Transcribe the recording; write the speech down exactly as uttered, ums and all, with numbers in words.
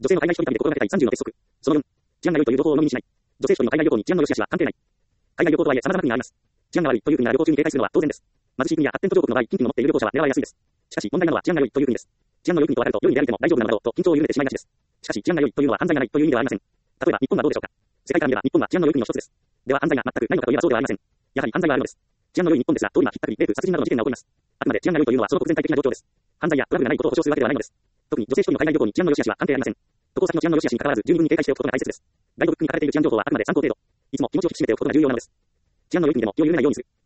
女性の海外一人旅で心がけたいさんじゅうの鉄則。そのよん、治安が良いという情報を鵜呑みにしない。女性一人の海外旅行に治安の良し悪しは関係ない。海外旅行とはいえ様々な国があります。治安が悪いという国が旅行中に警戒するのは当然です。貧しい国や発展途上国の場合、金品を持っている旅行者は狙われやすいです。しかし、問題なのは治安が良いという国です。治安の良い国と分かると、良い意味で歩いても大丈夫なのだろうと緊張を緩めてしまいがちです。しかし、治安が良いというのは犯罪がないという意味ではありません。例えば、日本はどうでしょうか。世界から見れば日本は治安の良い国の一つです。では、犯罪が全くないのかといえばそうではありません。やはり犯罪があるのです。治安の良い日本ですが、通り魔、ひったくり、レイプ、殺人などの事件が起こります。あくまで治安が良いというのはその国全体的な状況です。犯罪やトラブルがないことを保証するわけではないのです。特に女性一人の海外旅行に治安の良し悪しは関係ありません。渡航先の治安の良し悪しに関わらず十二分に警戒しておくことが大切です。ガイドブックに書かれている治安情報はあくまで参考程度。いつも気持ちを引き締めておくことが重要なのです。治安の良い国でも気を緩めないようにする。